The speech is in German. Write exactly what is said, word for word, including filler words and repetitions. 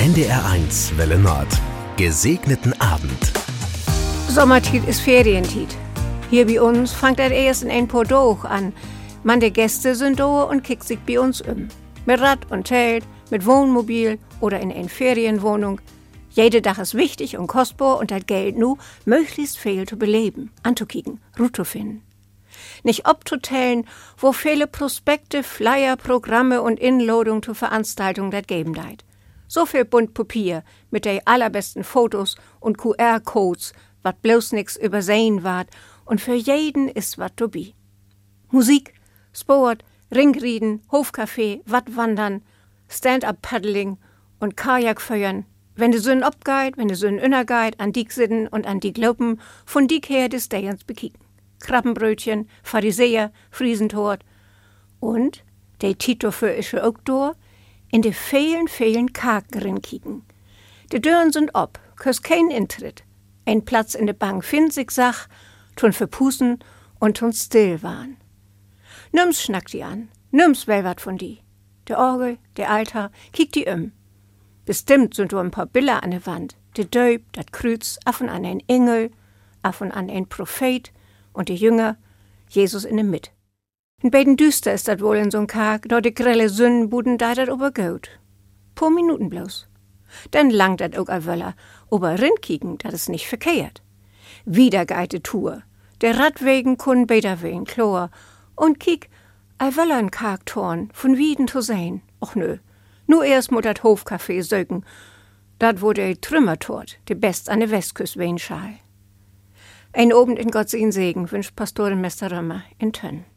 N D R eins Welle Nord. Gesegneten Abend. Sommertiet ist Ferientiet. Hier bei uns fängt er erst in ein paar Tage an. Man de Gäste sind da und kickt sich bei uns um. Mit Rad und Zelt, mit Wohnmobil oder in eine Ferienwohnung. Jede Dach ist wichtig und kostbar und das Geld nu möglichst viel zu beleben, anzukicken, Ruhe zu finden. Nicht abzutellen, wo viele Prospekte, Flyer, Programme und Inladungen zur Veranstaltung das geben deit. So viel bunt Papier mit de allerbesten Fotos und Q R-Codes, wat bloß nix übersehen ward und für jeden ist wat dabei. Musik, Sport, Ringrieden, Hofcafé, Wattwandern, Stand-up-Paddling und Kajakfeuern. Wenn de Sünn abgeit, wenn de Sünn innergeit, an Diek sitten und an Diek lopen, von Diek her des Stehens bekicken. Krabbenbrötchen, Pharisäer, Friesentort und de Tito für ische auch do, in de vielen, vielen Kaken rinkicken. De Dörren sind ob, kös kein Intritt. Ein Platz in de Bank find sich sach, tun verpusen und tun still waren. Nüms schnackt die an, nüms will wat von die. De Orgel, de Altar, kick die um. Bestimmt sind do ein paar Bilder an de Wand. De Döb, dat Kreuz, af und an ein Engel, af und an ein Prophet und die Jünger, Jesus in der Mitte. In beiden düster ist dat wohl in so'n Karg, do de grelle Sündenbuden da dat obergut. Paar Minuten bloß. Dann langt dat auch a Wöller, ober rinkicken, dat is nicht verkehrt. Wieder geite Tour. Der Radwegen kun beter wehen Chlor. Und kiek, a Wöller in Kargtorn, von Wieden zu sehen. Och nö, nur erst mo dat Hofcafé söken. Dat wo de Trümmertort, de best an de Westküst wen schal. Ein Abend in Gott sein Segen wünscht Pastorin Mester Römer in Tönn.